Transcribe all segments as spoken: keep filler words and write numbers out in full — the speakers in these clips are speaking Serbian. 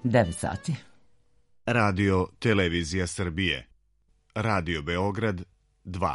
devet sati. Radio Televizija Srbije. Radio Beograd dva.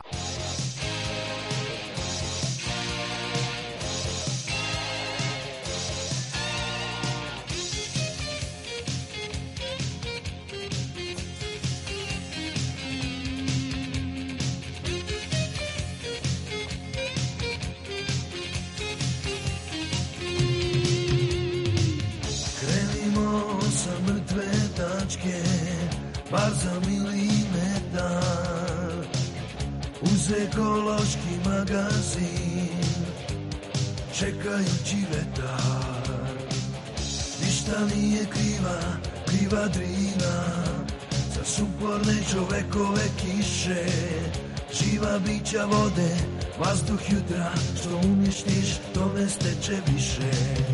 Bar za milimetar uz ekološki magazin čekajući vetar. Ništa nije kriva, kriva drina za suporne čovekove kiše. Živa bića vode, vazduh jutra, što uništiš, to ne steče više.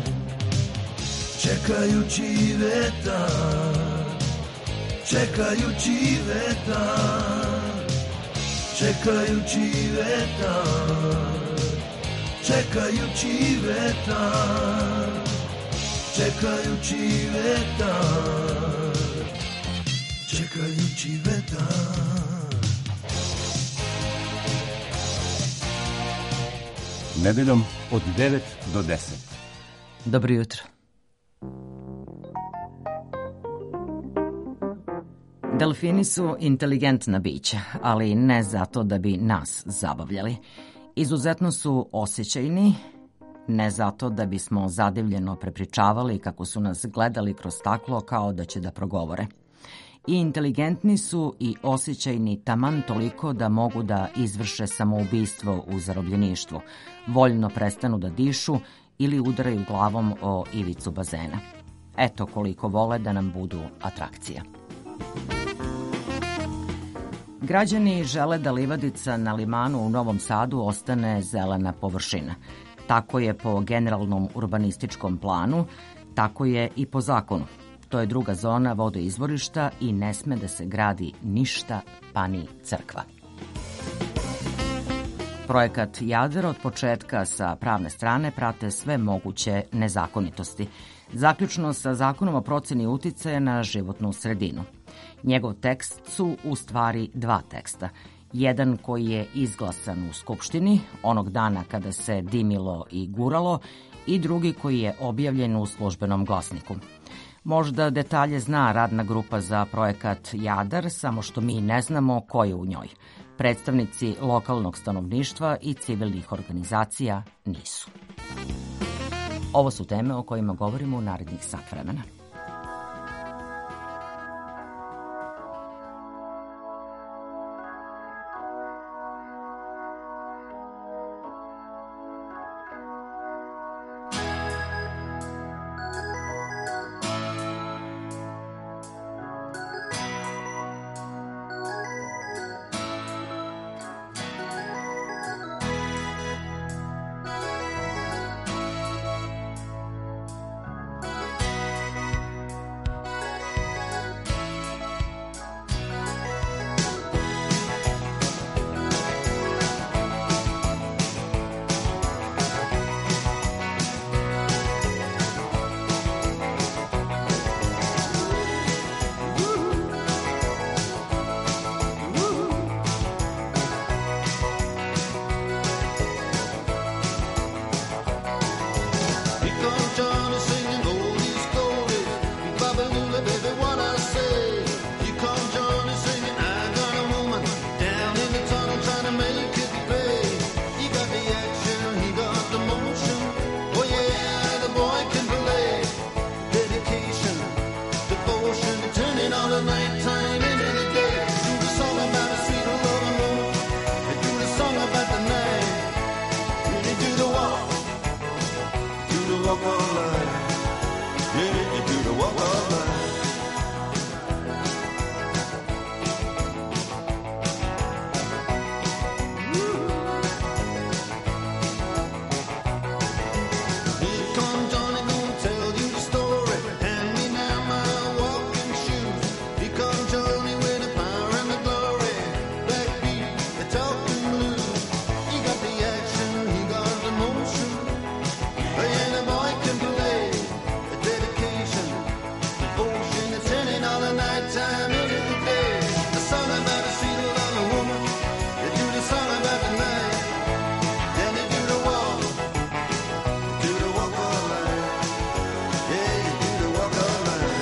Čekajući vetar, čekajući vetar, čekajući vetar, čekajući vetar, čekajući vetar, čekajući vetar. Nedeljom od devet do deset. Dobro jutro. Delfini su inteligentna bića, ali ne zato da bi nas zabavljali. Izuzetno su osjećajni, ne zato da bismo zadivljeno prepričavali kako su nas gledali kroz staklo kao da će da progovore. I inteligentni su i osjećajni taman toliko da mogu da izvrše samoubistvo u zarobljeništvu, voljno prestanu da dišu ili udaraju glavom o ivicu bazena. Eto koliko vole da nam budu atrakcija. Građani žele da livadica na limanu u Novom Sadu ostane zelena površina. Tako je po generalnom urbanističkom planu, tako je i po zakonu. To je druga zona vodoizvorišta i ne sme da se gradi ništa, pa ni crkva. Projekat Jadar od početka sa pravne strane prate sve moguće nezakonitosti, zaključno sa zakonom o proceni uticaja na životnu sredinu. Njegov tekst su u stvari dva teksta. Jedan koji je izglasan u Skupštini, onog dana kada se dimilo i guralo, i drugi koji je objavljen u Službenom glasniku. Možda detalje zna radna grupa za projekat Jadar, samo što mi ne znamo ko je u njoj. Predstavnici lokalnog stanovništva i civilnih organizacija nisu. Ovo su teme o kojima govorimo u narednih sat vremena. Because nighttime into the day. A song about a sweet little woman. They do the song about the night. Then they do the walk. Do the walk all night. Yeah, you do the walk all night.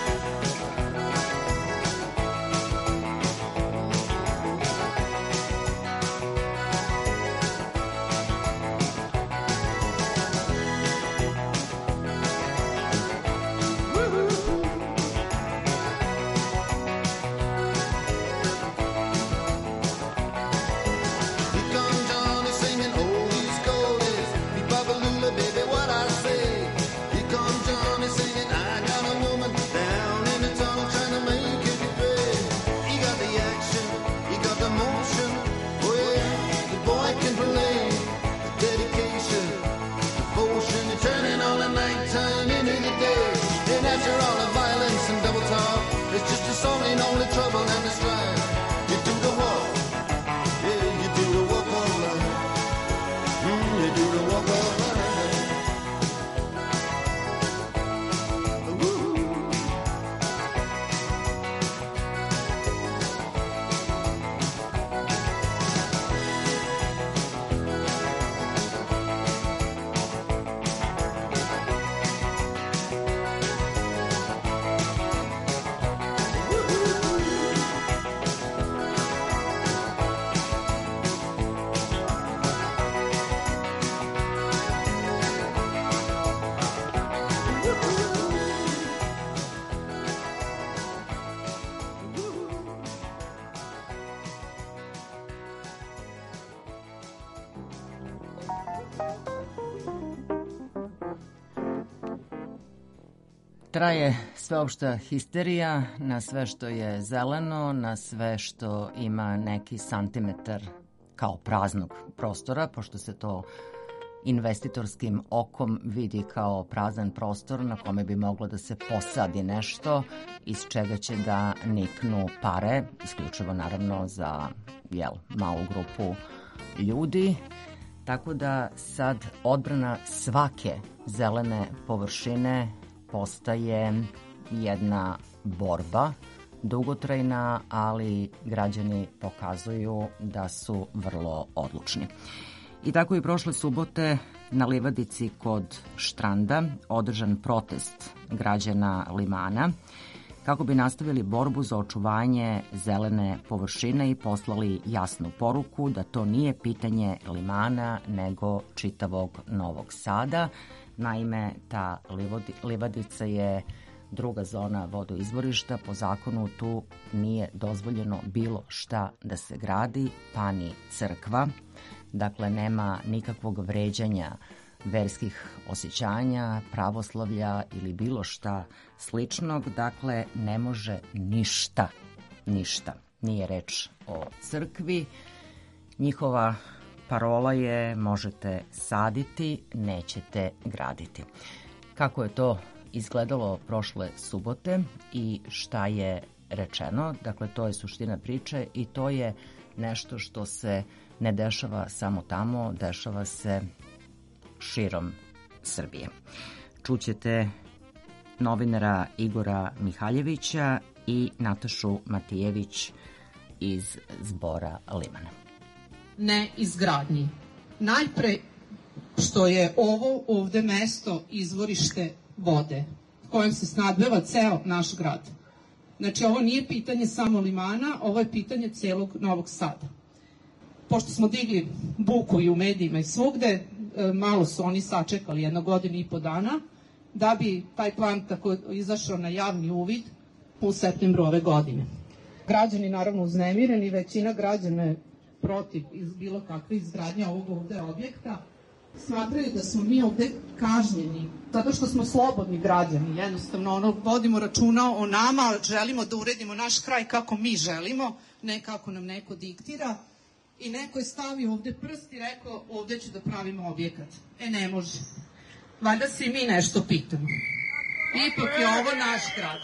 It's just a song, ain't only trouble and the strife. You do the walk, yeah, you do the walk all night. Mm, you do the walk all night. Woo. Traje sveopšta histerija na sve što je zeleno, na sve što ima neki santimetar kao praznog prostora, pošto se to investitorskim okom vidi kao prazan prostor na kome bi moglo da se posadi nešto iz čega će da niknu pare, isključivo naravno za jel, malu grupu ljudi. Tako da sad odbrana svake zelene površine postaje jedna borba, dugotrajna, ali građani pokazuju da su vrlo odlučni. I tako i prošle subote na livadici kod Štranda održan protest građana Limana kako bi nastavili borbu za očuvanje zelene površine i poslali jasnu poruku da to nije pitanje Limana nego čitavog Novog Sada. Naime, ta livadica je druga zona vodoizvorišta. Po zakonu tu nije dozvoljeno bilo šta da se gradi, pa ni crkva. Dakle, nema nikakvog vređanja verskih osjećanja, pravoslavlja ili bilo šta sličnog. Dakle, ne može ništa, ništa. Nije reč o crkvi. Njihova parola je možete saditi, nećete graditi. Kako je to izgledalo prošle subote i šta je rečeno? Dakle, to je suština priče i to je nešto što se ne dešava samo tamo, dešava se širom Srbije. Čućete novinara Igora Mihaljevića i Natašu Matijević iz Zbora Limana. Ne izgradnji. Najpre što je ovo ovde mesto izvorište vode kojom se snabdeva ceo naš grad. Znači, ovo nije pitanje samo Limana, ovo je pitanje celog Novog Sada. Pošto smo digli buku i u medijima i svugde, malo su oni sačekali jedno godinu i po dana da bi taj plan tako izašao na javni uvid u septembru ove godine. Građani naravno uznemireni, većina građana je protiv iz bilo kakve izgradnje ovog ovde objekta. Smatraju da smo mi ovde kažnjeni, zato što smo slobodni građani. Jednostavno, ono, vodimo računa o nama, želimo da uredimo naš kraj kako mi želimo, ne kako nam neko diktira. I neko je stavio ovde prst i rekao, ovde ću da pravim objekat. E, ne može. Valjda se i mi nešto pitamo. Ipak je ovo naš grad.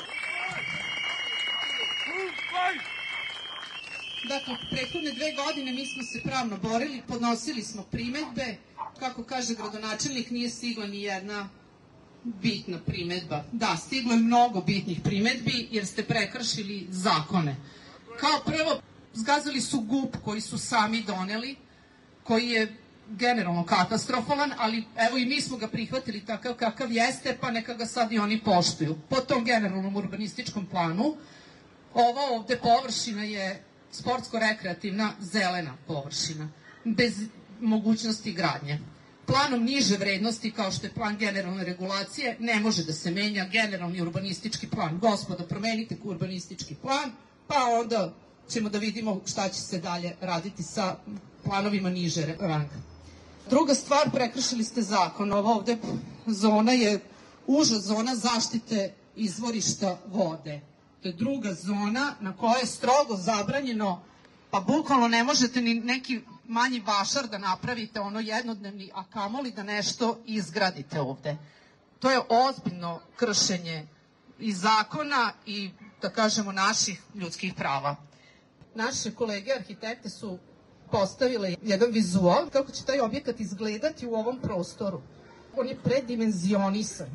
Dakle, prethodne dve godine mi smo se pravno borili, podnosili smo primetbe, kako kaže gradonačelnik, nije stigla ni jedna bitna primedba. Da, stiglo je mnogo bitnih primedbi jer ste prekršili zakone. Kao prvo, zgazili su G U P koji su sami doneli, koji je generalno katastrofalan, ali evo i mi smo ga prihvatili takav kakav jeste, pa neka ga sad i oni poštuju. Po tom generalnom urbanističkom planu, ova ovde površina je sportsko-rekreativna zelena površina, bez mogućnosti gradnje. Planom niže vrednosti, kao što je plan generalne regulacije, ne može da se menja generalni urbanistički plan. Gospodo, promenite urbanistički plan, pa onda ćemo da vidimo šta će se dalje raditi sa planovima niže ranga. Druga stvar, prekršili ste zakon. Ova ovde zona je uža zona zaštite izvorišta vode. To je druga zona na kojoj je strogo zabranjeno, pa bukvalno ne možete ni neki manji vašar da napravite, ono jednodnevni, a kamoli da nešto izgradite ovde. To je ozbiljno kršenje i zakona i, da kažemo, naših ljudskih prava. Naše kolege arhitekte su postavile jedan vizual kako će taj objekat izgledati u ovom prostoru. On je predimenzionisan.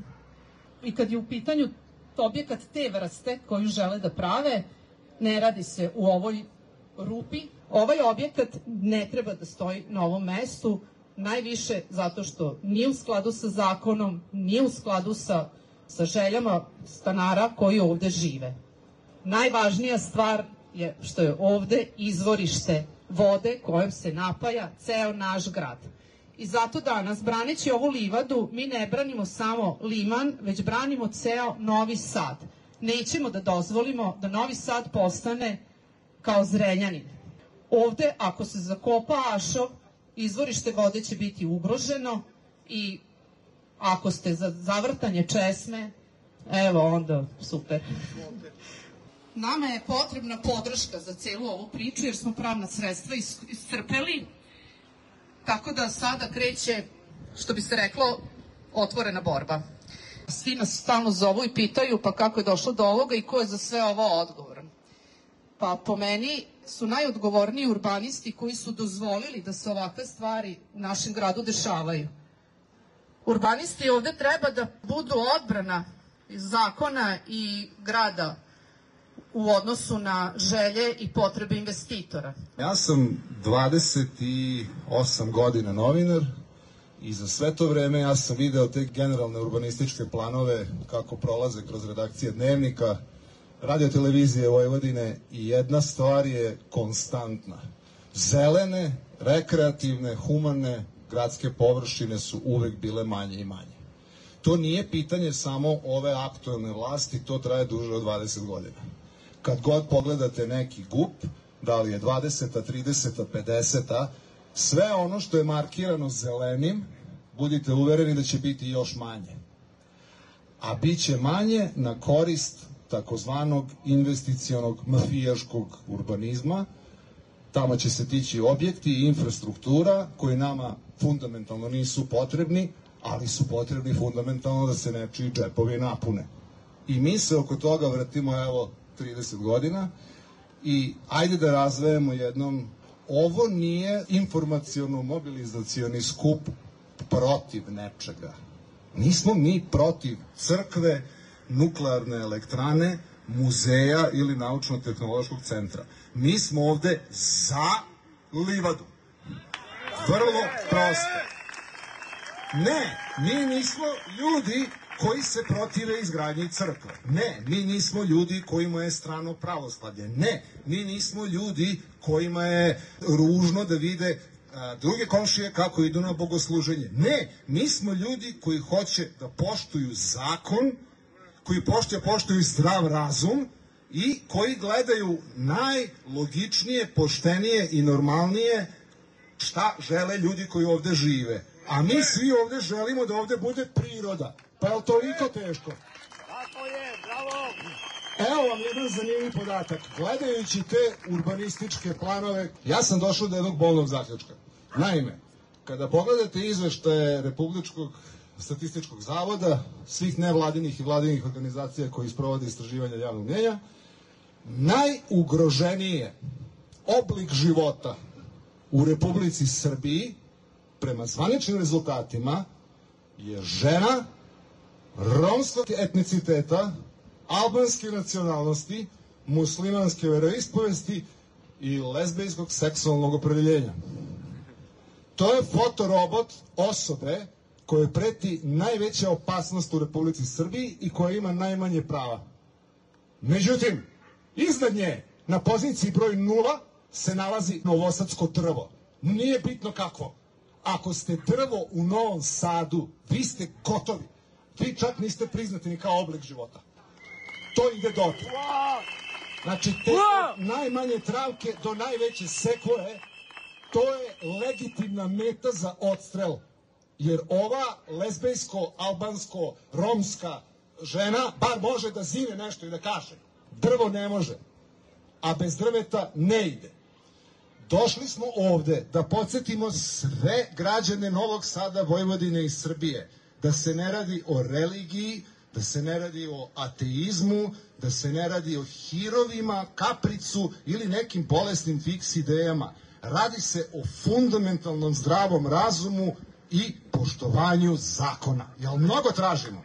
I kad je u pitanju objekat te vrste koju žele da prave, ne radi se u ovoj rupi. Ovaj objekat ne treba da stoji na ovom mestu, najviše zato što nije u skladu sa zakonom, nije u skladu sa, sa željama stanara koji ovde žive. Najvažnija stvar je što je ovde izvorište vode kojom se napaja ceo naš grad. I zato danas, braneći ovu livadu, mi ne branimo samo liman, već branimo ceo Novi Sad. Nećemo da dozvolimo da Novi Sad postane kao Zrenjanin. Ovde, ako se zakopa ašov, izvorište vode će biti ugroženo i ako ste za zavrtanje česme, evo onda super. Nama je potrebna podrška za celu ovu priču jer smo pravna sredstva iscrpeli, tako da sada kreće, što bi se reklo, otvorena borba. Svi nas stalno zovu i pitaju pa kako je došlo do ovoga i ko je za sve ovo odgovoran. Pa po meni su najodgovorniji urbanisti koji su dozvolili da se ovakve stvari u našem gradu dešavaju. Urbanisti ovde treba da budu odbrana zakona i grada u odnosu na želje i potrebe investitora. Ja sam dvadeset osam godina novinar i za sve to vreme ja sam video te generalne urbanističke planove kako prolaze kroz redakcije Dnevnika, Radio televizije Vojvodine i jedna stvar je konstantna. Zelene, rekreativne, humane gradske površine su uvek bile manje i manje. To nije pitanje samo ove aktuelne vlasti, to traje duže od dvadeset godina. Kad god pogledate neki G U P, da li je dvadeseta, trideseta, pedeseta, sve ono što je markirano zelenim, budite uvereni da će biti još manje. A bit će manje na korist takozvanog investicionog mafijaškog urbanizma. Tamo će se tići objekti i infrastruktura koji nama fundamentalno nisu potrebni, ali su potrebni fundamentalno da se nečiji džepovi napune. I mi se oko toga vrtimo evo trideset godina i ajde da razvejemo jednom, ovo nije informaciono-mobilizacioni skup protiv nečega. Nismo mi protiv crkve, nuklearne elektrane, muzeja ili naučno-tehnološkog centra. Mi smo ovde za livadu. Vrlo prosto. Ne, mi nismo ljudi koji se protive izgradnji crkve. Ne, mi nismo ljudi kojima je strano pravoslavlje. Ne, mi nismo ljudi kojima je ružno da vide a, druge komšije kako idu na bogosluženje. Ne, mi smo ljudi koji hoće da poštuju zakon, koji poštuju, poštuju zdrav razum i koji gledaju najlogičnije, poštenije i normalnije šta žele ljudi koji ovde žive. A mi svi ovde želimo da ovde bude priroda. Pa je li toliko teško? Tako je, bravo! Evo vam jedan zanimljiv podatak. Gledajući te urbanističke planove, ja sam došao do jednog bolnog zaključka. Naime, kada pogledate izveštaje Republičkog statističkog zavoda, svih nevladinih i vladinih organizacija koji sprovode istraživanja javnog mnjenja, najugroženije oblik života u Republici Srbiji prema zvaničnim rezultatima je žena, romskog etniciteta, albanske nacionalnosti, muslimanske veroispovesti i lezbijskog seksualnog opredeljenja. To je fotorobot osobe koje preti najveća opasnost u Republici Srbiji i koja ima najmanje prava. Međutim, iznad nje, na poziciji broj nula, se nalazi novosadsko drvo. Nije bitno kakvo. Ako ste drvo u Novom Sadu, vi ste gotovi. Vi čak niste priznati ni kao oblik života. To ide dotle. Znači, te najmanje travke do najveće sekvoje, to je legitimna meta za odstrel. Jer ova lezbejsko, albansko, romska žena bar može da zine nešto i da kaže. Drvo ne može. A bez drveta ne ide. Došli smo ovde da podsjetimo sve građane Novog Sada, Vojvodine i Srbije da se ne radi o religiji, da se ne radi o ateizmu, da se ne radi o hirovima, kapricu ili nekim bolesnim fiks idejama. Radi se o fundamentalnom zdravom razumu i poštovanju zakona. Jel mnogo tražimo?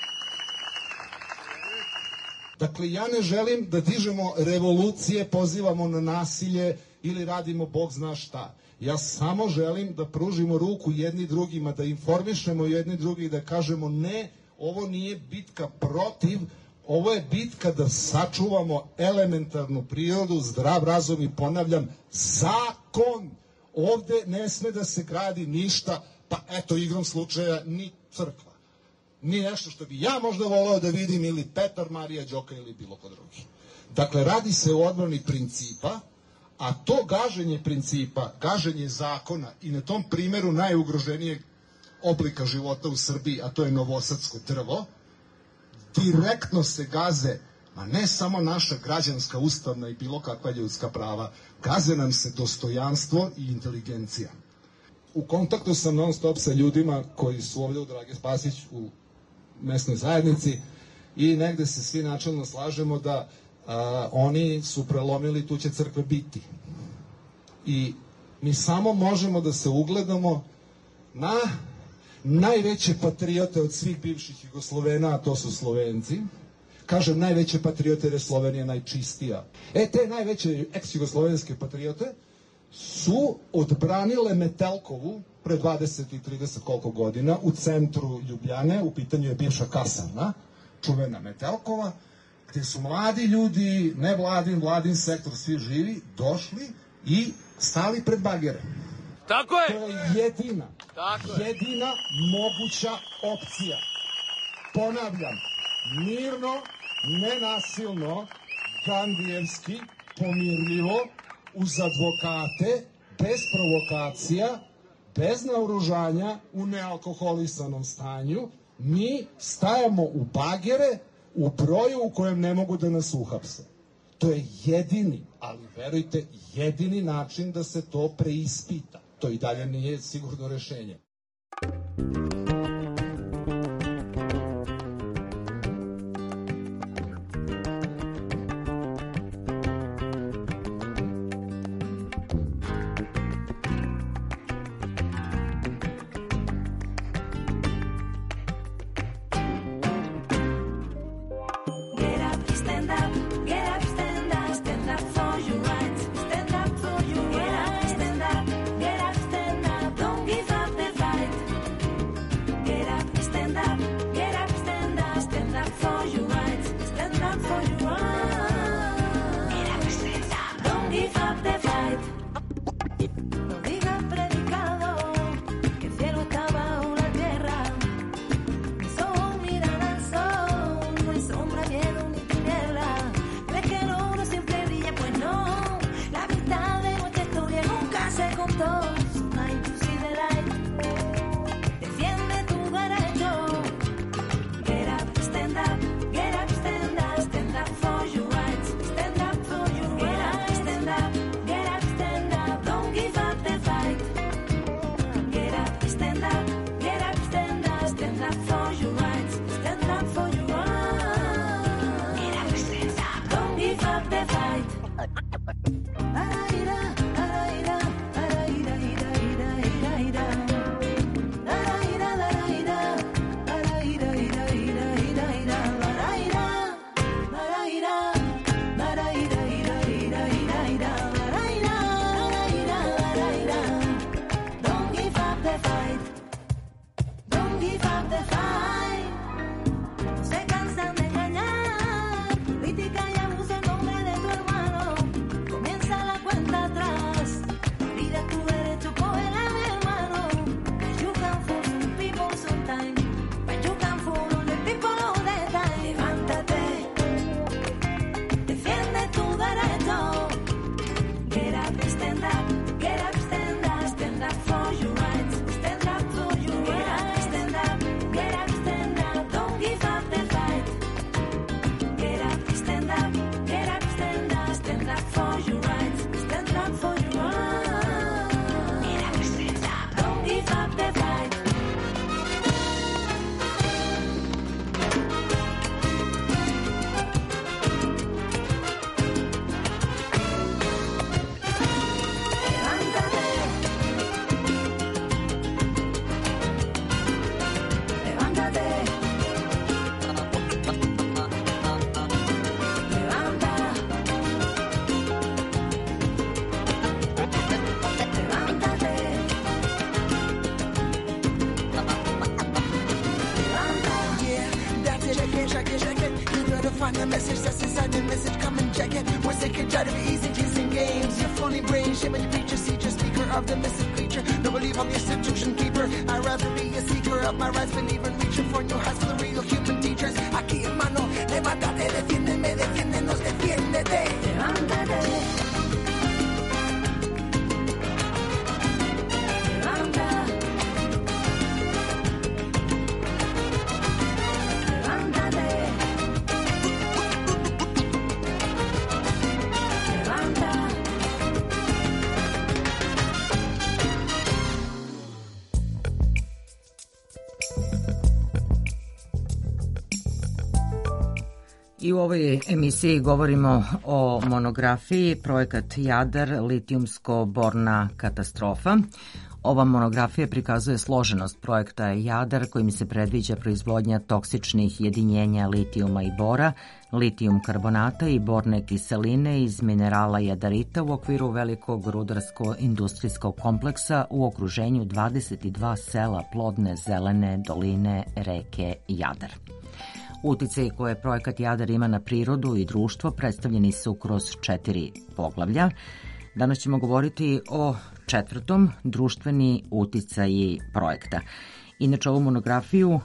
Dakle, ja ne želim da dižemo revolucije, pozivamo na nasilje ili radimo Bog zna šta. Ja samo želim da pružimo ruku jedni drugima, da informišemo jedni drugi i da kažemo ne, ovo nije bitka protiv, ovo je bitka da sačuvamo elementarnu prirodu, zdrav razum i ponavljam, zakon. Ovde ne sme da se gradi ništa, pa eto igrom slučaja ni crkva. Ni nešto što bi ja možda voleo da vidim ili Petar, Marija, Đoka ili bilo ko drugi. Dakle, radi se o odbrani principa, a to gaženje principa, gaženje zakona i na tom primeru najugroženijeg oblika života u Srbiji, a to je novosadsko drvo, direktno se gaze, ma ne samo naša građanska, ustavna i bilo kakva ljudska prava, gaze nam se dostojanstvo i inteligencija. U kontaktu sam non stop sa ljudima koji su ovdje u Drage Spasić u mesnoj zajednici i negde se svi načelno slažemo da a, oni su prelomili, tu će crkve biti. I mi samo možemo da se ugledamo na najveće patriote od svih bivših Jugoslovena, a to su Slovenci. Kažem najveće patriote jer je Slovenija najčistija. E, te najveće ex-jugoslovenske patriote su odbranile Metelkovu pre dvadeset i trideset koliko godina u centru Ljubljane, u pitanju je bivša kasarna, čuvena Metelkova, gde su mladi ljudi, ne vladin, vladin sektor, svi živi, došli i stali pred bagere. Tako je! To je jedina, Tako je. jedina moguća opcija. Ponavljam, mirno, nenasilno, gandijevski, pomirljivo, uz advokate, bez provokacija, bez naoružanja, u nealkoholisanom stanju, mi stajemo u bagere u broju u kojem ne mogu da nas uhapse. To je jedini, ali verujte, jedini način da se to preispita. To i dalje nije sigurno rešenje. Stand up for your rights. Stand up, get up, stand up. Don't give up the fight. inside the message, come and check it. We're sick and tired of easy teasing games. Your phony brain, shame on your preacher, seeker, speaker of the missing creature. No believe I'm the institution keeper. I'd rather be a seeker of my rights, believer, reaching for new heights for the real human teachers. Aquí, hermano, levántate, defiéndeme, defiéndenos, defiéndete. Levántate. I u ovoj emisiji govorimo o monografiji Projekat Jadar, litijumsko-borna katastrofa. Ova monografija prikazuje složenost projekta Jadar kojim se predviđa proizvodnja toksičnih jedinjenja litijuma i bora, litijum karbonata i borne kiseline iz minerala jadarita u okviru velikog rudarsko-industrijskog kompleksa u okruženju dvadeset dva sela plodne zelene doline reke Jadar. Uticaj koje projekat Jadar ima na prirodu i društvo predstavljeni su kroz četiri poglavlja. Danas ćemo govoriti o četvrtom, društveni uticaji projekta. Inače, ovu monografiju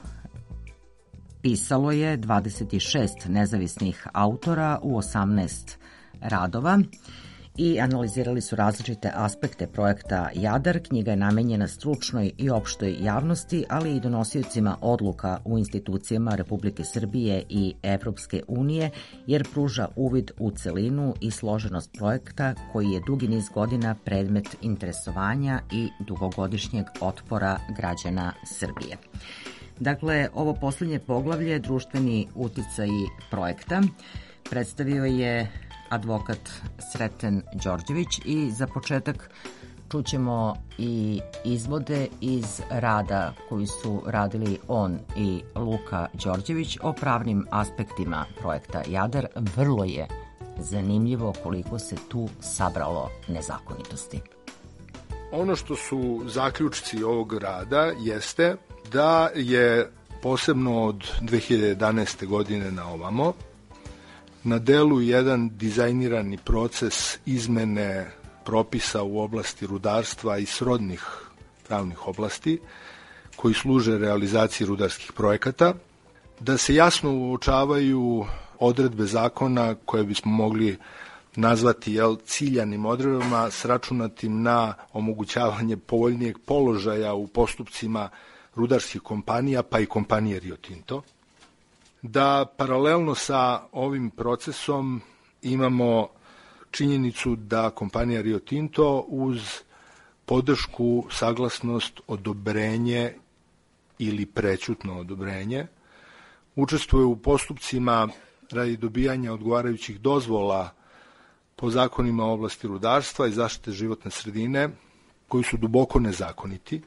pisalo je dvadeset šest nezavisnih autora u osamnaest radova i analizirali su različite aspekte projekta Jadar. Knjiga je namenjena stručnoj i opštoj javnosti, ali i donosiocima odluka u institucijama Republike Srbije i Evropske unije, jer pruža uvid u celinu i složenost projekta koji je dugi niz godina predmet interesovanja i dugogodišnjeg otpora građana Srbije. Dakle, ovo poslednje poglavlje, društveni uticaji projekta, predstavio je advokat Sreten Đorđević i za početak čućemo i izvode iz rada koji su radili on i Luka Đorđević o pravnim aspektima projekta Jadar. Vrlo je zanimljivo koliko se tu sabralo nezakonitosti. Ono što su zaključci ovog rada jeste da je posebno od dve hiljade jedanaeste. godine na ovamo na delu jedan dizajnirani proces izmene propisa u oblasti rudarstva i srodnih pravnih oblasti koji služe realizaciji rudarskih projekata, da se jasno uočavaju odredbe zakona koje bismo mogli nazvati jel, ciljanim odredbama sračunatim na omogućavanje povoljnijeg položaja u postupcima rudarskih kompanija, pa i kompanije Rio Tinto, da paralelno sa ovim procesom imamo činjenicu da kompanija Rio Tinto uz podršku, saglasnost, odobrenje ili prećutno odobrenje učestvuje u postupcima radi dobijanja odgovarajućih dozvola po zakonima u oblasti rudarstva i zaštite životne sredine koji su duboko nezakoniti,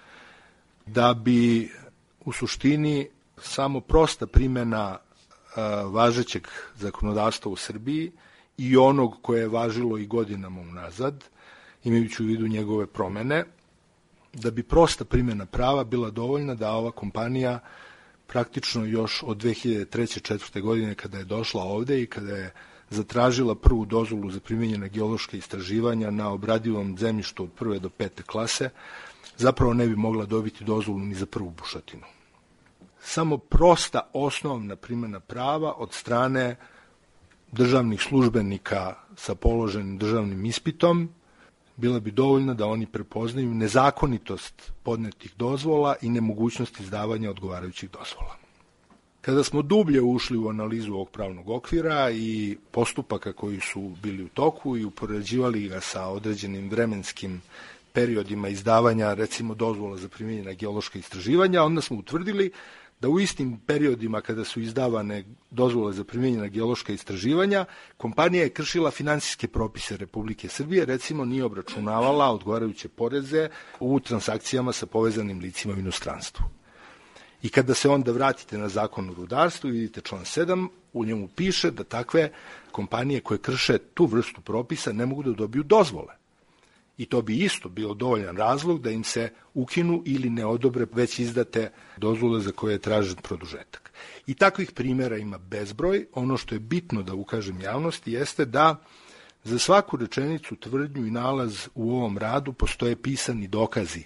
da bi u suštini samo prosta primjena uh, važećeg zakonodavstva u Srbiji i onog koje je važilo i godinama unazad, imajući u vidu njegove promene, da bi prosta primjena prava bila dovoljna da ova kompanija praktično još od dve hiljade treće četvrte. godine kada je došla ovde i kada je zatražila prvu dozvolu za primjenjena geološka istraživanja na obradivom zemljištu od prve do pete klase, zapravo ne bi mogla dobiti dozvolu ni za prvu bušotinu. Samo prosta osnovna primjena prava od strane državnih službenika sa položenim državnim ispitom bila bi dovoljna da oni prepoznaju nezakonitost podnetih dozvola i nemogućnost izdavanja odgovarajućih dozvola. Kada smo dublje ušli u analizu ovog pravnog okvira i postupaka koji su bili u toku i upoređivali ga sa određenim vremenskim periodima izdavanja, recimo, dozvola za primjenjena geološka istraživanja, onda smo utvrdili da u istim periodima kada su izdavane dozvole za primjenjena geološka istraživanja, kompanija je kršila finansijske propise Republike Srbije, recimo nije obračunavala odgovarajuće poreze u transakcijama sa povezanim licima u inostranstvu. I kada se onda vratite na zakon o rudarstvu, vidite član sedam, u njemu piše da takve kompanije koje krše tu vrstu propisa ne mogu da dobiju dozvole. I to bi isto bilo dovoljan razlog da im se ukinu ili ne odobre već izdate dozvole za koje je tražen produžetak. I takvih primjera ima bezbroj. Ono što je bitno da ukažem javnosti jeste da za svaku rečenicu, tvrdnju i nalaz u ovom radu postoje pisani dokazi.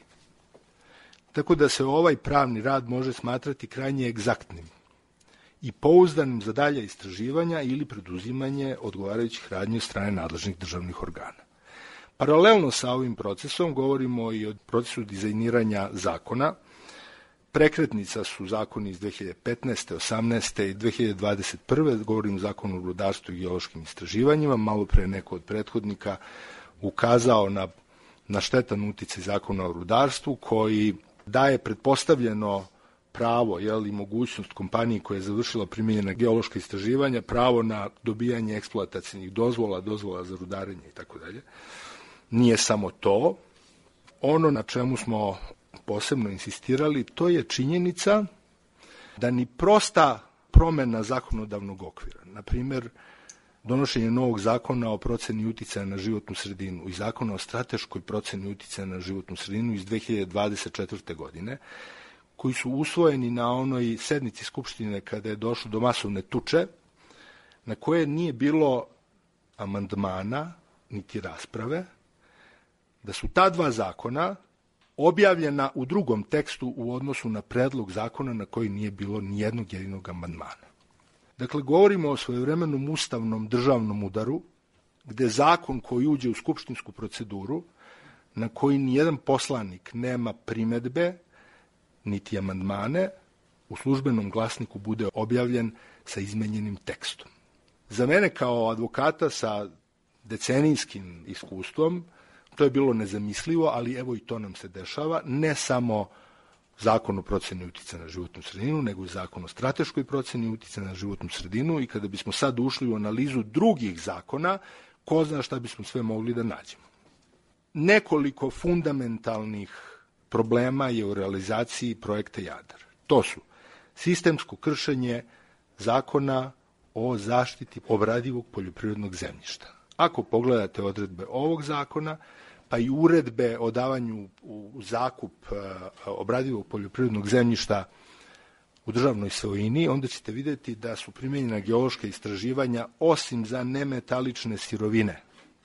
Tako da se ovaj pravni rad može smatrati krajnje egzaktnim i pouzdanim za dalje istraživanja ili preduzimanje odgovarajućih radnji od strane nadležnih državnih organa. Paralelno sa ovim procesom govorimo i o procesu dizajniranja zakona. Prekretnica su zakoni iz dve hiljade petnaeste, osamnaeste i dve hiljade dvadeset prve. Govorim o zakonu o rudarstvu i geološkim istraživanjima. Malo pre neko od prethodnika ukazao na, na štetan uticaj zakona o rudarstvu koji daje pretpostavljeno pravo, jel, i mogućnost kompaniji koja je završila primijenjena geološka istraživanja, pravo na dobijanje eksploatacijnih dozvola, dozvola za rudarenje i tako dalje. Nije samo to. Ono na čemu smo posebno insistirali, to je činjenica da ni prosta promena zakonodavnog okvira, na primjer donošenje novog zakona o proceni uticaja na životnu sredinu i zakona o strateškoj proceni uticaja na životnu sredinu iz dve hiljade dvadeset četvrte. godine, koji su usvojeni na onoj sednici Skupštine kada je došlo do masovne tuče, na koje nije bilo amandmana niti rasprave, da su ta dva zakona objavljena u drugom tekstu u odnosu na predlog zakona na koji nije bilo ni jednog jedinog amandmana. Dakle, govorimo o svojevremenom ustavnom državnom udaru, gde zakon koji uđe u skupštinsku proceduru, na koji nijedan poslanik nema primedbe, niti amandmane, u službenom glasniku bude objavljen sa izmenjenim tekstom. Za mene kao advokata sa decenijskim iskustvom, to je bilo nezamislivo, ali evo i to nam se dešava, ne samo zakon o proceni uticaja na životnu sredinu, nego i zakon o strateškoj proceni uticaja na životnu sredinu i kada bismo sad ušli u analizu drugih zakona, ko zna šta bismo sve mogli da nađemo. Nekoliko fundamentalnih problema je u realizaciji projekta Jadar. To su sistemsko kršenje zakona o zaštiti obradivog poljoprivrednog zemljišta. Ako pogledate odredbe ovog zakona, pa i uredbe o davanju u zakup obradivog poljoprivrednog zemljišta u državnoj svojini, onda ćete vidjeti da su primijenjena geološka istraživanja osim za nemetalične sirovine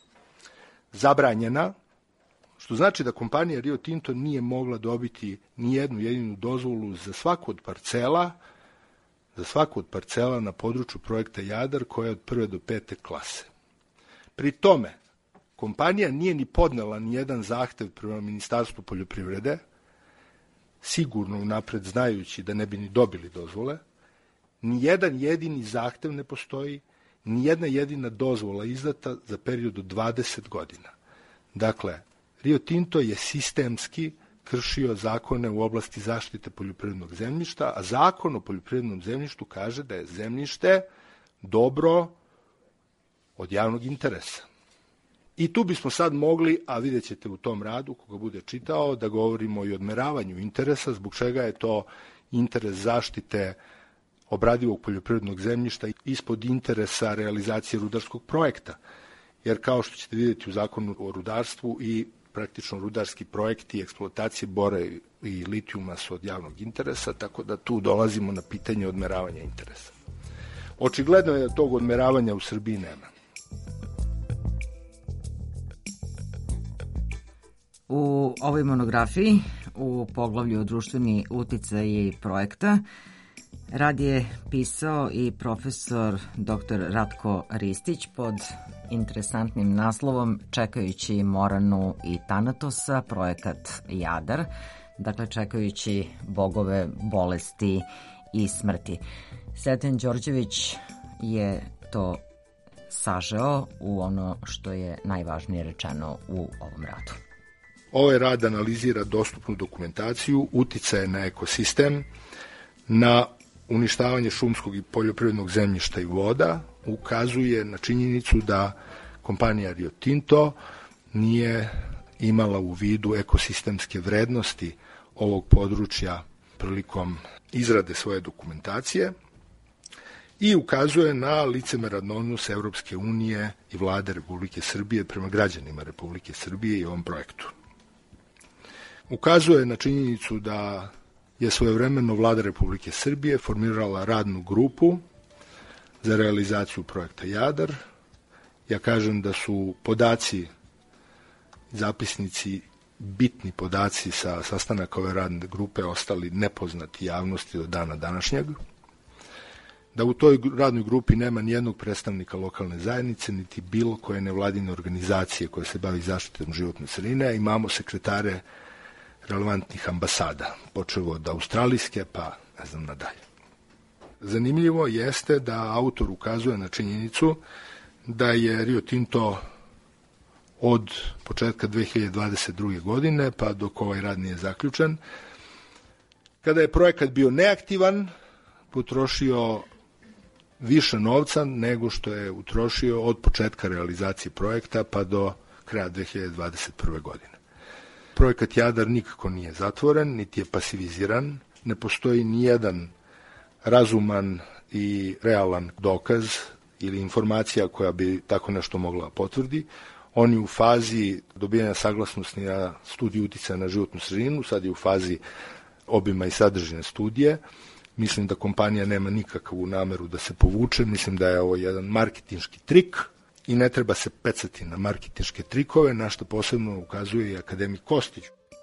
zabranjena, što znači da kompanija Rio Tinto nije mogla dobiti ni jednu jedinu dozvolu za svaku od parcela, za svaku od parcela na području projekta Jadar koja je od prve do pete klase. Pri tome, kompanija nije ni podnela ni jedan zahtev prema Ministarstvu poljoprivrede, sigurno unapred znajući da ne bi ni dobili dozvole, ni jedan jedini zahtev ne postoji, ni jedna jedina dozvola izdata za period od dvadeset godina. Dakle, Rio Tinto je sistemski kršio zakone u oblasti zaštite poljoprivrednog zemljišta, a zakon o poljoprivrednom zemljištu kaže da je zemljište dobro od javnog interesa. I tu bismo sad mogli, a vidjet ćete u tom radu, koga bude čitao, da govorimo i o odmeravanju interesa, zbog čega je to interes zaštite obradivog poljoprivrednog zemljišta ispod interesa realizacije rudarskog projekta. Jer kao što ćete vidjeti u zakonu o rudarstvu i praktično rudarski projekti eksploatacije bora i litijuma su od javnog interesa, tako da tu dolazimo na pitanje odmeravanja interesa. Očigledno je da tog odmeravanja u Srbiji nema. U ovoj monografiji, u poglavlju društveni uticaji projekta, rad je pisao i profesor doktor Ratko Ristić pod interesantnim naslovom Čekajući Moranu i Tanatosa, projekat Jadar, dakle čekajući bogove bolesti i smrti. Sreten Đorđević je to sažeo u ono što je najvažnije rečeno u ovom radu. Ovaj rad analizira dostupnu dokumentaciju, uticaje na ekosistem, na uništavanje šumskog i poljoprivrednog zemljišta i voda, ukazuje na činjenicu da kompanija Rio Tinto nije imala u vidu ekosistemske vrednosti ovog područja prilikom izrade svoje dokumentacije i ukazuje na licemeran odnos Evropske unije i vlade Republike Srbije prema građanima Republike Srbije i ovom projektu. Ukazuje na činjenicu da je svojevremeno vlada Republike Srbije formirala radnu grupu za realizaciju projekta Jadar. Ja kažem da su podaci, zapisnici, bitni podaci sa sastanaka ove radne grupe ostali nepoznati javnosti do dana današnjeg, da u toj radnoj grupi nema nijednog predstavnika lokalne zajednice, niti bilo koje nevladine organizacije koje se bavi zaštitom životne sredine, imamo sekretare relevantnih ambasada, počevo od australijske, pa ne znam nadalje. Zanimljivo jeste da autor ukazuje na činjenicu da je Rio Tinto od početka dve hiljade dvadeset druge. godine, pa dok ovaj rad nije zaključen, kada je projekat bio neaktivan, potrošio više novca nego što je utrošio od početka realizacije projekta pa do kraja dve hiljade dvadeset prve. godine. Projekat Jadar nikako nije zatvoren, niti je pasiviziran, ne postoji nijedan razuman i realan dokaz ili informacija koja bi tako nešto mogla potvrdi. On je u fazi dobijanja saglasnosti na studiju uticaja na životnu sredinu, sad je u fazi obima i sadržine studije. Mislim da kompanija nema nikakvu nameru da se povuče, mislim da je ovo jedan marketinški trik i ne treba se pecati na marketinške trikove, na što posebno ukazuje i akademik Kostić.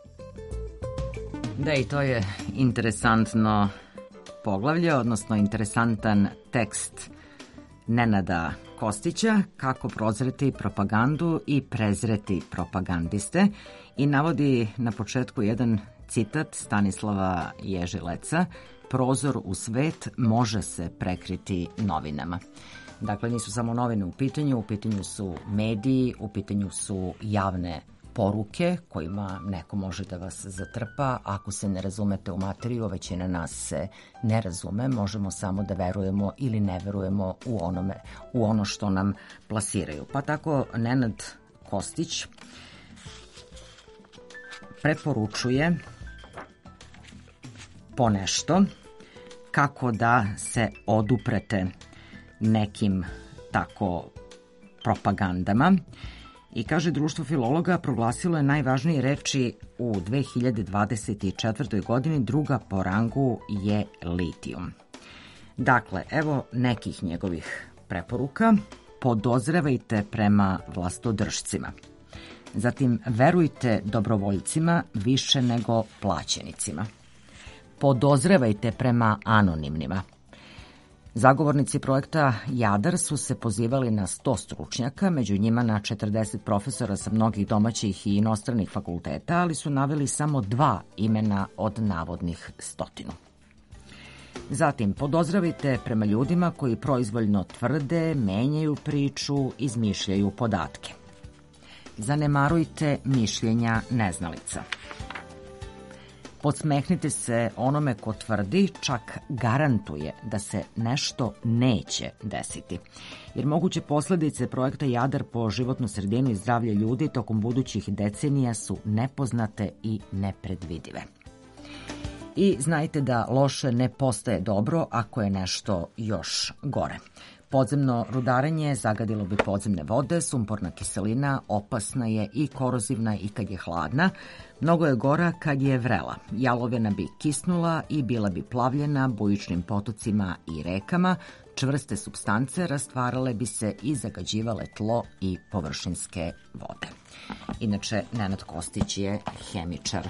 Da, i to je interesantno poglavlje, odnosno interesantan tekst Nenada Kostića, kako prozreti propagandu i prezreti propagandiste, i navodi na početku jedan citat Stanislava Ježileca: prozor u svet može se prekriti novinama. Dakle, nisu samo novine u pitanju, u pitanju su mediji, u pitanju su javne poruke kojima neko može da vas zatrpa. Ako se ne razumete u materiju, većina nas se ne razume, možemo samo da verujemo ili ne verujemo u, onome, u ono što nam plasiraju. Pa tako Nenad Kostić preporučuje ponešto kako da se oduprete nekim tako propagandama. I kaže, društvo filologa proglasilo je najvažnije reči u dve hiljade dvadeset četvrtoj. godini, druga po rangu je litijum. Dakle, evo nekih njegovih preporuka. Podozrevajte prema vlastodržcima. Zatim, verujte dobrovoljcima više nego plaćenicima. Podozrevajte prema anonimnima. Zagovornici projekta Jadar su se pozivali na sto stručnjaka, među njima na četrdeset profesora sa mnogih domaćih i inostranih fakulteta, ali su naveli samo dva imena od navodnih stotinu. Zatim, podozravite prema ljudima koji proizvoljno tvrde, menjaju priču, izmišljaju podatke. Zanemarujte mišljenja neznalica. Podsmehnite se onome ko tvrdi, čak garantuje da se nešto neće desiti. Jer moguće posledice projekta Jadar po životnu sredinu i zdravlje ljudi tokom budućih decenija su nepoznate i nepredvidive. I znajte da loše ne postaje dobro ako je nešto još gore. Podzemno rudarenje zagadilo bi podzemne vode, sumporna kiselina opasna je i korozivna i kad je hladna, mnogo je gora kad je vrela. Jalovina bi kisnula i bila bi plavljena bujičnim potocima i rekama, čvrste supstance rastvarale bi se i zagađivale tlo i površinske vode. Inače, Nenad Kostić je hemičar.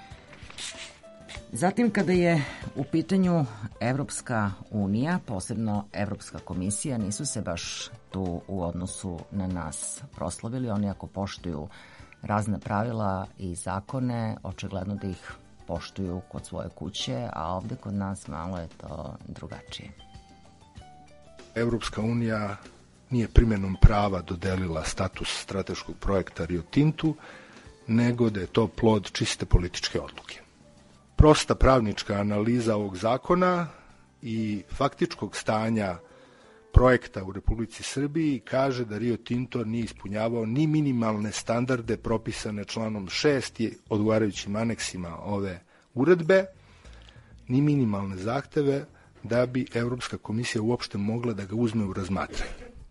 Zatim, kada je u pitanju Evropska unija, posebno Evropska komisija, nisu se baš tu u odnosu na nas proslavili. Oni ako poštuju razne pravila i zakone, očigledno da ih poštuju kod svoje kuće, a ovde kod nas malo je to drugačije. Evropska unija nije primjenom prava dodelila status strateškog projekta Rio Tintu, nego da je to plod čiste političke odluke. Prosta pravnička analiza ovog zakona i faktičkog stanja projekta u Republici Srbiji kaže da Rio Tinto nije ispunjavao ni minimalne standarde propisane članom šest i odgovarajućim aneksima ove uredbe, ni minimalne zahteve da bi Evropska komisija uopšte mogla da ga uzme u razmatranje.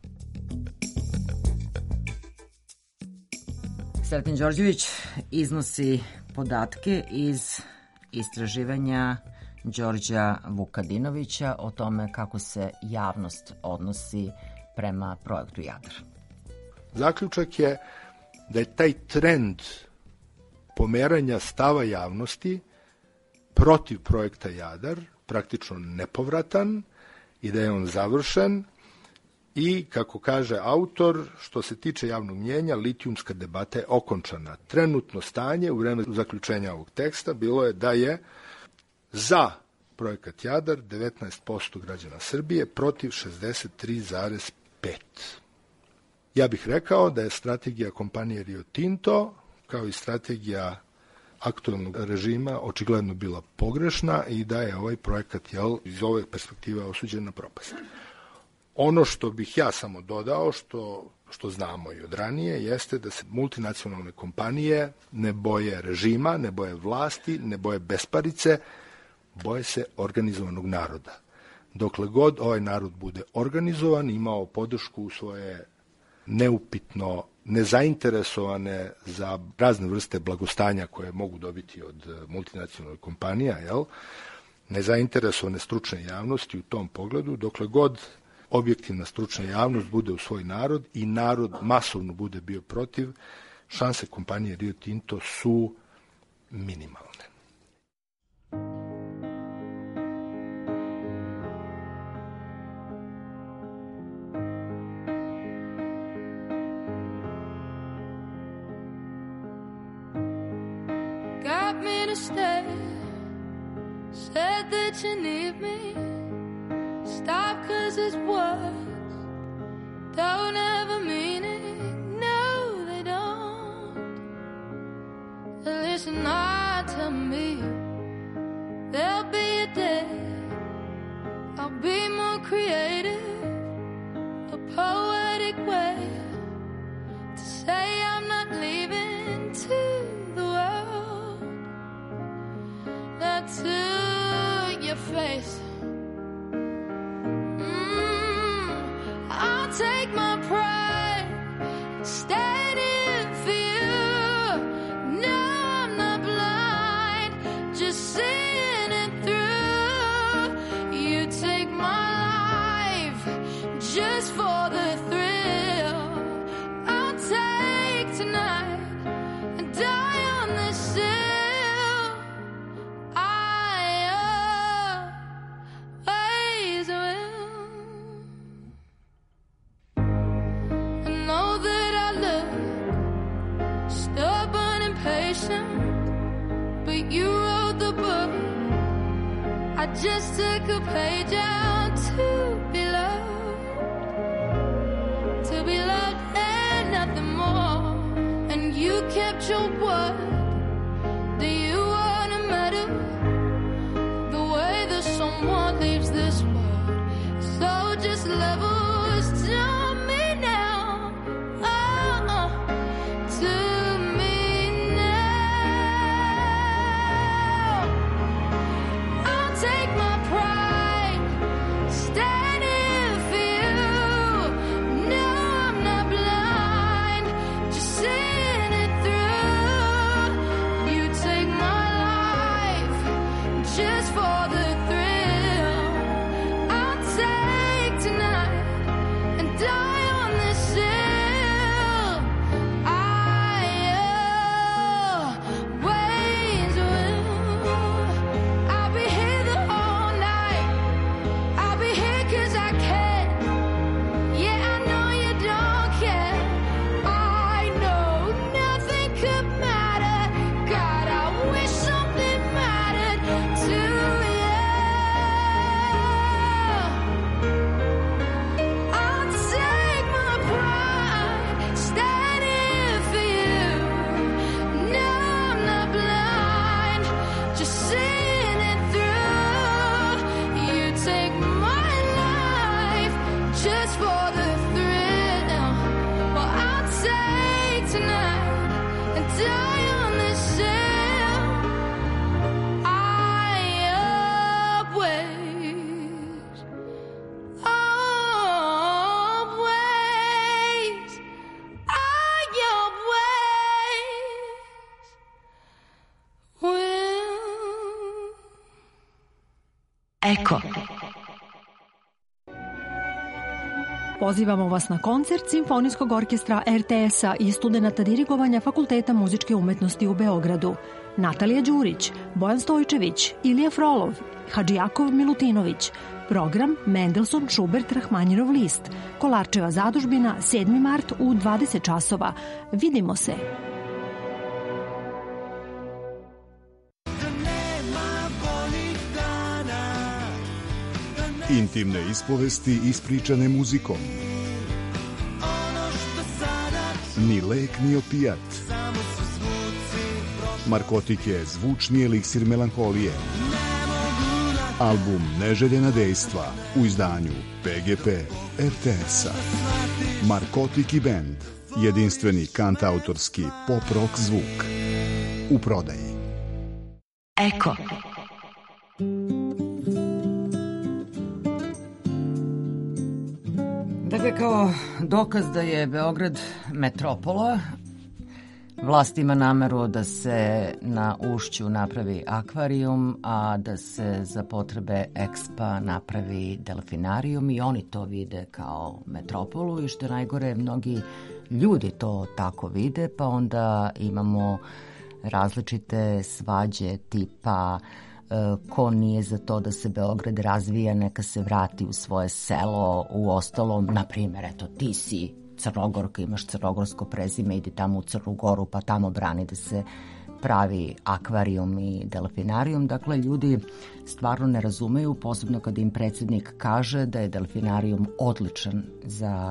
Sreten Đorđević iznosi podatke iz istraživanja Đorđa Vukadinovića o tome kako se javnost odnosi prema projektu Jadar. Zaključak je da je taj trend pomeranja stava javnosti protiv projekta Jadar praktično nepovratan i da je on završen i, kako kaže autor, što se tiče javnog mnjenja, litijumska debata je okončana. Trenutno stanje u vreme zaključenja ovog teksta bilo je da je za projekat Jadar devetnaest posto građana Srbije protiv šezdeset tri zarez pet. Ja bih rekao da je strategija kompanije Rio Tinto, kao i strategija aktualnog režima, očigledno bila pogrešna i da je ovaj projekat, jel, iz ove perspektive osuđen na propast. Ono što bih ja samo dodao, što, što znamo i od ranije, jeste da se multinacionalne kompanije ne boje režima, ne boje vlasti, ne boje besparice, boje se organizovanog naroda. Dokle god ovaj narod bude organizovan, imao podršku u svoje neupitno nezainteresovane za razne vrste blagostanja koje mogu dobiti od multinacionalnih kompanija, jel? Nezainteresovane stručne javnosti u tom pogledu, dokle god objektivna stručna javnost bude u svoj narod i narod masovno bude bio protiv, šanse kompanije Rio Tinto su minimalne. Got me to stay, said that you need me. Stop cause it's words don't ever mean it. No, they don't. Listen, I tell me there'll be a day I'll be more creative, a poetic way to say I'm not leaving to the world. Not to your face. I'll take my pride, stand in for you. No, I'm not blind, just seeing it through. You take my life just for the thrill. I'll take tonight and die on this hill. I always will. But you wrote the book, I just took a page out to be loved, to be loved and nothing more. And you kept your word. Do you want a medal? The way that someone leaves this world. So just levels to me now. Oh, oh, to take my pride, stand in for you. No, I'm not blind, just seeing it through. Eko. Pozivamo vas na koncert Simfonijskog orkestra er te es-a i studenata dirigovanja Fakulteta muzičke umetnosti u Beogradu. Natalija Đurić, Bojan Stojčević, Ilija Frolov, Hadžijakov Milutinović. Program Mendelson, Schubert, Rahmanjinov list. Kolarčeva zadužbina, sedmi mart u dvadeset časova. Vidimo se! Intimne ispovesti ispričane muzikom. Ni lek, ni opijat. Markotik je zvučni eliksir melanholije. Album Neželjena dejstva u izdanju pe ge pe er te es-a. Markotik i bend. Jedinstveni kantautorski pop-rock zvuk. U prodaji. Eko. Dakle, kao dokaz da je Beograd metropola, vlast ima nameru da se na Ušću napravi akvarijum, a da se za potrebe Expa napravi delfinarijum i oni to vide kao metropolu i što je najgore, mnogi ljudi to tako vide, pa onda imamo različite svađe tipa ko nije za to da se Beograd razvija, neka se vrati u svoje selo, u ostalom, na primjer, eto, ti si Crnogorka, imaš crnogorsko prezime, idi tamo u Crnu Goru, pa tamo brani da se pravi akvarijum i delfinarijum. Dakle, ljudi stvarno ne razumeju, posebno kada im predsjednik kaže da je delfinarijum odličan za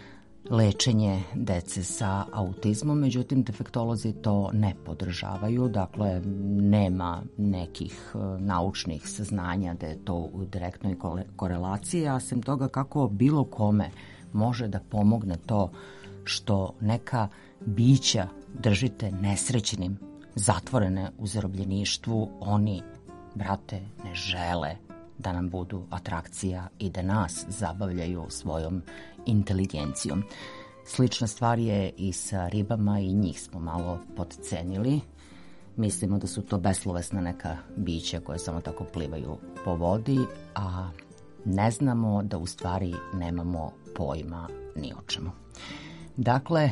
lečenje dece sa autizmom, međutim defektolozi to ne podržavaju, dakle nema nekih naučnih saznanja da je to u direktnoj korelaciji, a sem toga kako bilo kome može da pomogne to što neka bića držite nesrećnim, zatvorene u zarobljeništvu, oni, brate, ne žele da nam budu atrakcija i da nas zabavljaju svojom inteligencijom. Slična stvar je i sa ribama i njih smo malo podcenili. Mislimo da su to beslovesna neka bića koje samo tako plivaju po vodi, a ne znamo da u stvari nemamo pojma ni o čemu. Dakle,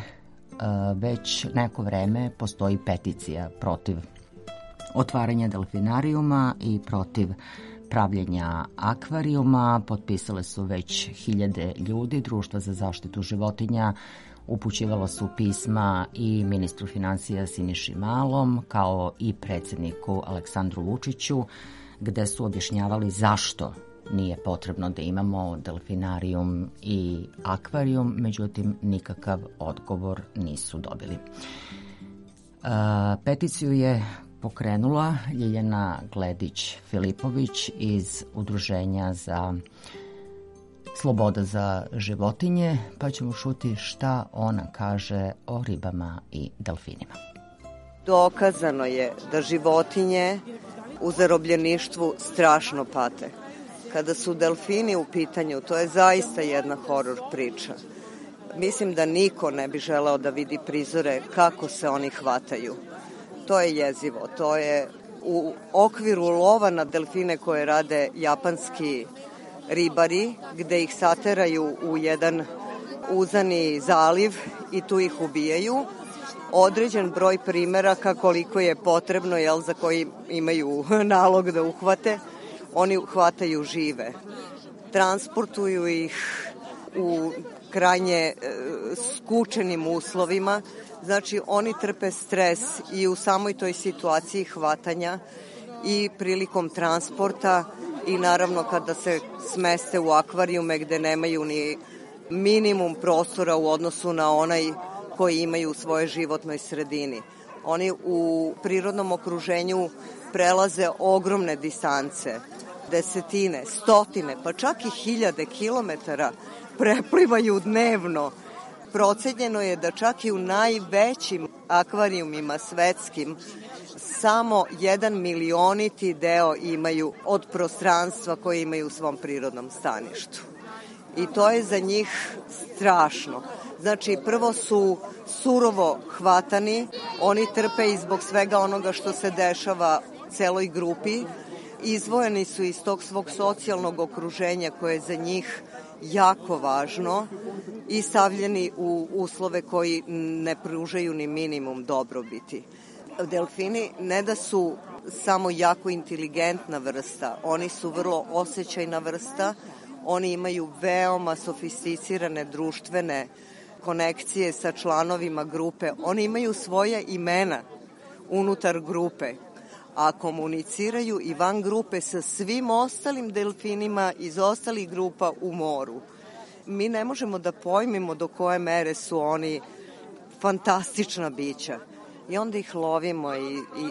već neko vreme postoji peticija protiv otvaranja delfinarijuma i protiv pravljenja akvarijuma. Potpisale su već hiljade ljudi. Društva za zaštitu životinja upućivalo su pisma i ministru financija Siniši Malom, kao i predsjedniku Aleksandru Vučiću, gde su objašnjavali zašto nije potrebno da imamo delfinarijum i akvarijum, međutim nikakav odgovor nisu dobili. Uh, peticiju je pokrenula Ljiljana Gledić-Filipović iz Udruženja za sloboda za životinje, pa ćemo čuti šta ona kaže o ribama i delfinima. Dokazano je da životinje u zarobljeništvu strašno pate. Kada su delfini u pitanju, to je zaista jedna horor priča. Mislim da niko ne bi želeo da vidi prizore kako se oni hvataju. To je jezivo, to je u okviru lova na delfine koje rade japanski ribari, gde ih sateraju u jedan uzani zaliv i tu ih ubijaju. Određen broj primeraka koliko je potrebno, jel, za koji imaju nalog da uhvate, oni hvataju žive. Transportuju ih u krajnje e, skučenim uslovima. Znači, oni trpe stres i u samoj toj situaciji hvatanja i prilikom transporta i naravno kada se smeste u akvarijume gde nemaju ni minimum prostora u odnosu na onaj koji imaju u svojoj životnoj sredini. Oni u prirodnom okruženju prelaze ogromne distance, desetine, stotine, pa čak i hiljade kilometara preplivaju dnevno. Procenjeno je da čak i u najvećim akvarijumima svetskim samo jedan milioniti deo imaju od prostranstva koje imaju u svom prirodnom staništu. I to je za njih strašno. Znači, prvo su surovo hvatani, oni trpe i zbog svega onoga što se dešava celoj grupi izvojeni su iz tog svog socijalnog okruženja koje je za njih jako važno i stavljeni u uslove koji ne pružaju ni minimum dobrobiti. Delfini ne da su samo jako inteligentna vrsta, oni su vrlo osjećajna vrsta, oni imaju veoma sofisticirane društvene konekcije sa članovima grupe, oni imaju svoje imena unutar grupe, a komuniciraju i van grupe sa svim ostalim delfinima iz ostalih grupa u moru. Mi ne možemo da pojmimo do koje mere su oni fantastična bića. I onda ih lovimo i, i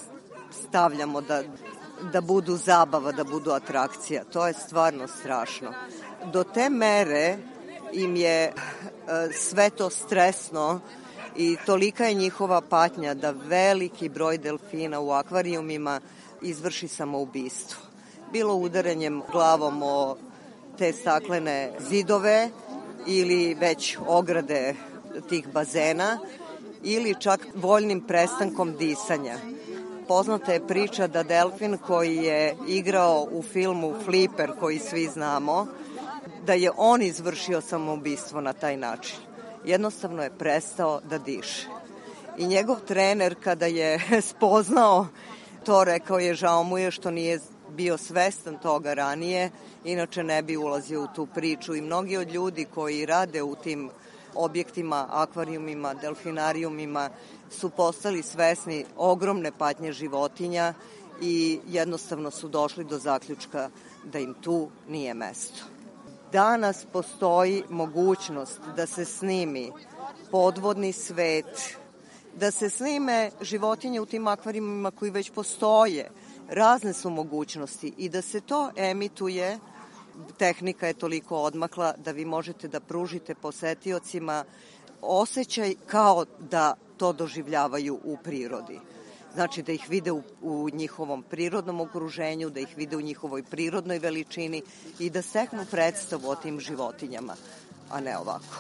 stavljamo da, da budu zabava, da budu atrakcija. To je stvarno strašno. Do te mere im je e, sve to stresno i tolika je njihova patnja da veliki broj delfina u akvarijumima izvrši samoubistvo. Bilo udaranjem glavom o te staklene zidove ili već ograde tih bazena ili čak voljnim prestankom disanja. Poznata je priča da delfin koji je igrao u filmu Flipper, koji svi znamo, da je on izvršio samoubistvo na taj način. Jednostavno je prestao da diše. I njegov trener kada je spoznao to, rekao je žao mu je što nije bio svestan toga ranije, inače ne bi ulazio u tu priču. I mnogi od ljudi koji rade u tim objektima, akvarijumima, delfinarijumima su postali svesni ogromne patnje životinja i jednostavno su došli do zaključka da im tu nije mesto. Danas postoji mogućnost da se snimi podvodni svet, da se snime životinje u tim akvarijumima koji već postoje. Razne su mogućnosti i da se to emituje. Tehnika je toliko odmakla da vi možete da pružite posetiocima osjećaj kao da to doživljavaju u prirodi. Znači da ih vide u, u njihovom prirodnom okruženju, da ih vide u njihovoj prirodnoj veličini i da steknu predstavu o tim životinjama, a ne ovako.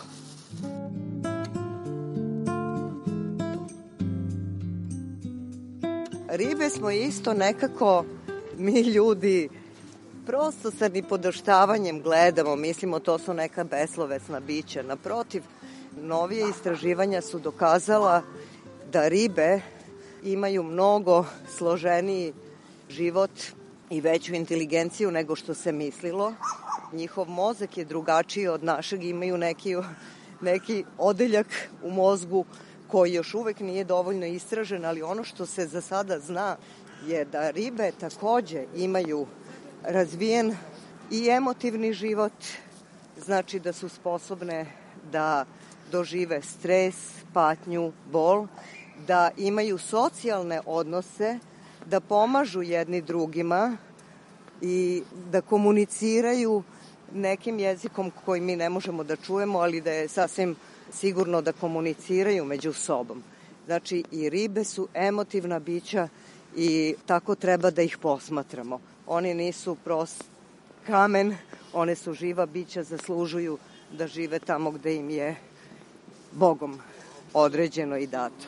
Ribe smo isto nekako, mi ljudi, prosto sa nipodaštavanjem gledamo, mislimo to su neka beslovesna bića. Naprotiv, novije istraživanja su dokazala da ribe imaju mnogo složeniji život i veću inteligenciju nego što se mislilo. Njihov mozak je drugačiji od našeg, imaju neki, neki odeljak u mozgu koji još uvek nije dovoljno istražen, ali ono što se za sada zna je da ribe takođe imaju razvijen i emotivni život, znači da su sposobne da dožive stres, patnju, bol, da imaju socijalne odnose, da pomažu jedni drugima i da komuniciraju nekim jezikom koji mi ne možemo da čujemo, ali da je sasvim sigurno da komuniciraju među sobom. Znači i ribe su emotivna bića i tako treba da ih posmatramo. Oni nisu prost kamen, one su živa bića, zaslužuju da žive tamo gde im je Bogom određeno i dato.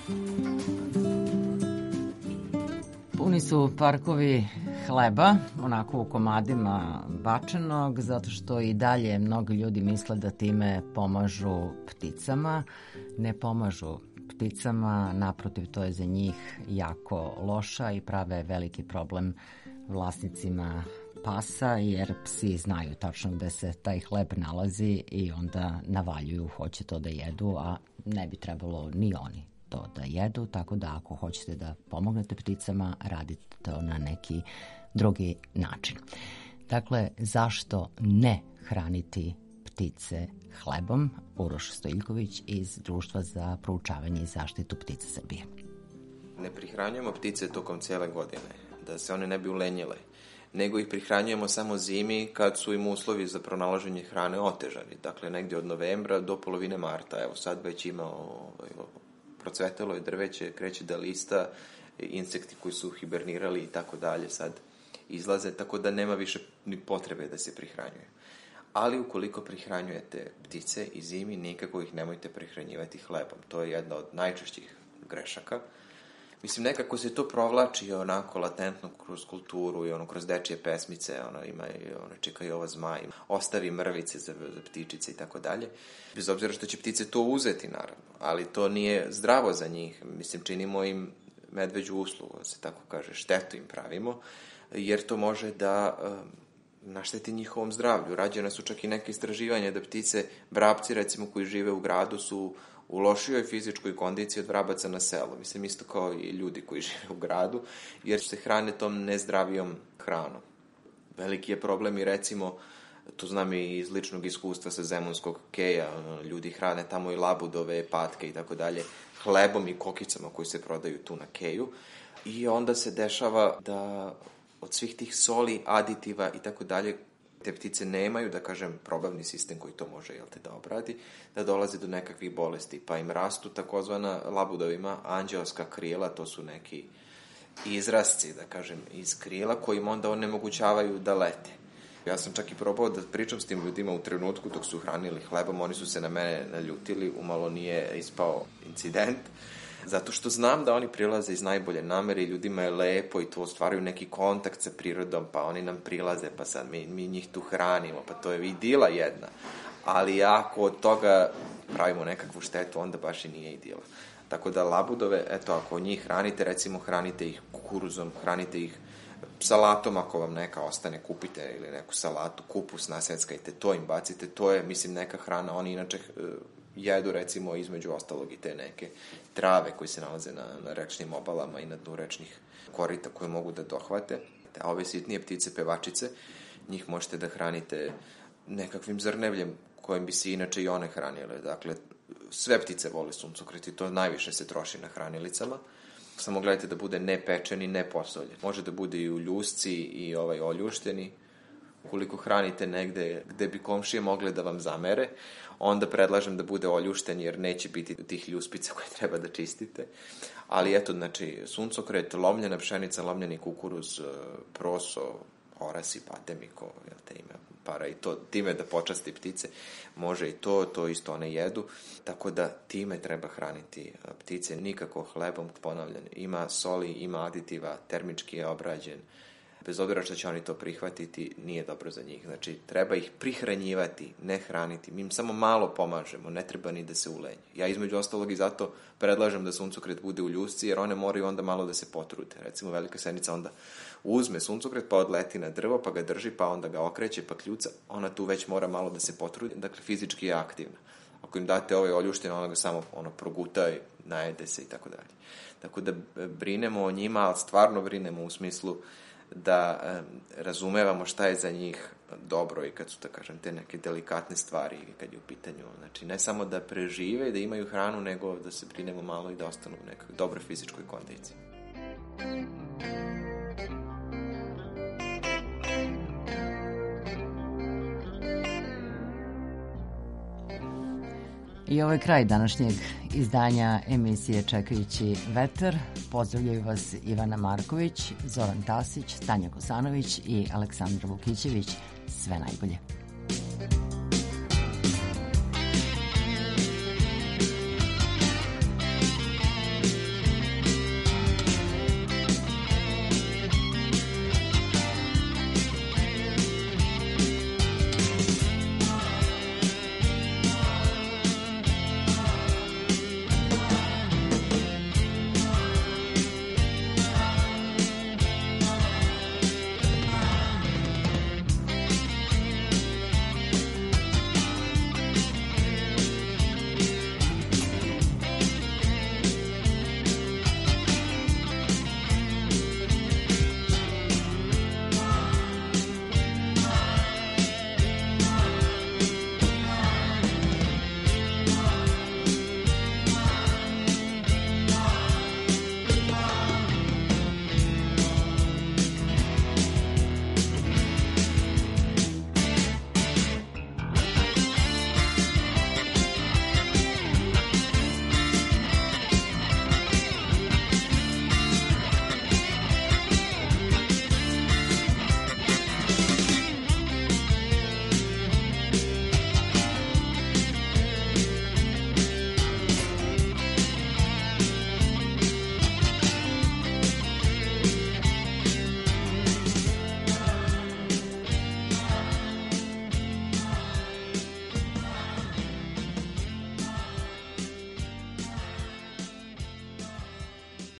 Puni su parkovi hleba, onako u komadima bačenog, zato što i dalje mnogi ljudi misle da time pomažu pticama. Ne pomažu pticama, naprotiv, to je za njih jako loša i prave veliki problem vlasnicima pasa, jer psi znaju tačno gde se taj hleb nalazi i onda navaljuju, hoće to da jedu, a ne bi trebalo ni oni to da jedu, tako da ako hoćete da pomognete pticama, radite to na neki drugi način. Dakle, zašto ne hraniti ptice hlebom? Uroš Stojiljković iz Društva za proučavanje i zaštitu ptica Srbije. Ne prihranjujemo ptice tokom cijele godine, da se one ne bi ulenjile, nego ih prihranjujemo samo zimi kad su im uslovi za pronalaženje hrane otežani. Dakle, negdje od novembra do polovine marta. Evo sad već ima ovaj, procvetalo je drveće, kreće da lista, insekti koji su hibernirali i tako dalje sad izlaze, tako da nema više ni potrebe da se prihranjuje. Ali ukoliko prihranjujete ptice i zimi, nikako ih nemojte prihranjivati hlebom. To je jedna od najčešćih grešaka. Mislim, nekako se to provlači onako latentno kroz kulturu i ono kroz dečije pesmice, ono ima i ono čeka i ova zmaj, ostavi mrvice za, za ptičice i tako dalje. Bez obzira što će ptice to uzeti, naravno, ali to nije zdravo za njih. Mislim, činimo im medveđu uslugu, se tako kaže, štetu im pravimo, jer to može da um, našteti njihovom zdravlju. Rađene su čak i neke istraživanja da ptice, vrapci recimo koji žive u gradu su u lošijoj fizičkoj kondiciji od vrabaca na selu. Mislim, isto kao i ljudi koji žive u gradu, jer se hrane tom nezdravijom hranom. Veliki je problem i recimo, to znam i iz ličnog iskustva sa zemunskog keja, ljudi hrane tamo i labudove, patke i tako dalje, hlebom i kokicama koji se prodaju tu na keju. I onda se dešava da od svih tih soli, aditiva i tako dalje, te ptice nemaju, da kažem, probavni sistem koji to može, jel te, da obradi, da dolaze do nekakvih bolesti, pa im rastu takozvana labudovima anđeoska krila, to su neki izrasci, da kažem, iz krila, koji im onda onemogućavaju da lete. Ja sam čak i probao da pričam s tim ljudima u trenutku dok su hranili hlebom, oni su se na mene naljutili, umalo nije ispao incident, zato što znam da oni prilaze iz najbolje namere i ljudima je lepo i to ostvaraju neki kontakt sa prirodom, pa oni nam prilaze, pa sad mi, mi njih tu hranimo, pa to je idila jedna. Ali ako od toga pravimo nekakvu štetu, onda baš i nije idila. Tako da labudove, eto, ako njih hranite, recimo hranite ih kukuruzom, hranite ih salatom, ako vam neka ostane, kupite ili neku salatu, kupus naseckajte, to im bacite, to je, mislim, neka hrana. Oni inače jedu, recimo, između ostalog i te neke trave koji se nalaze na, na rečnim obalama i na dnu rečnih korita koje mogu da dohvate. A ove sitnije ptice, pevačice, njih možete da hranite nekakvim zrnevljem kojim bi se inače i one hranile. Dakle, sve ptice vole suncokret i to najviše se troši na hranilicama. Samo gledajte da bude ne pečeni, ne posoljen. Može da bude i u ljusci i ovaj oljušteni. Ukoliko hranite negde gde bi komšije mogle da vam zamere, onda predlažem da bude oljušten, jer neće biti tih ljuspica koje treba da čistite. Ali eto, znači, suncokret, lomljena pšenica, lomljeni kukuruz, proso, orasi, patemiko, jel te ime, para i to, time da počasti ptice, može i to, to isto one jedu, tako da time treba hraniti ptice, nikako hlebom, ponavljam, ima soli, ima aditiva, termički je obrađen, bez obzira što će oni to prihvatiti, nije dobro za njih. Znači, treba ih prihranjivati, ne hraniti. Mi im samo malo pomažemo, ne treba ni da se ulenje. Ja između ostalog i zato predlažem da suncokret bude u ljusci, jer one moraju onda malo da se potrude. Recimo, velika senica onda uzme suncokret, pa odleti na drvo, pa ga drži, pa onda ga okreće, pa kljuca. Ona tu već mora malo da se potrudi, dakle, fizički je aktivna. Ako im date ovaj oljušten, ona ga samo ono, proguta i najede se i tako dalje. Tako da brinemo o njima, ali stvarno brinemo u smislu da um, razumevamo šta je za njih dobro i kad su, da kažem, te neke delikatne stvari kad je u pitanju. Znači, ne samo da prežive i da imaju hranu, nego da se brinemo malo i da ostanu u nekoj dobroj fizičkoj kondiciji. I ovo je kraj današnjeg izdanja emisije Čekajući vetar. Pozdravljaju vas Ivana Marković, Zoran Tasić, Tanja Kosanović i Aleksandra Vukićević. Sve najbolje.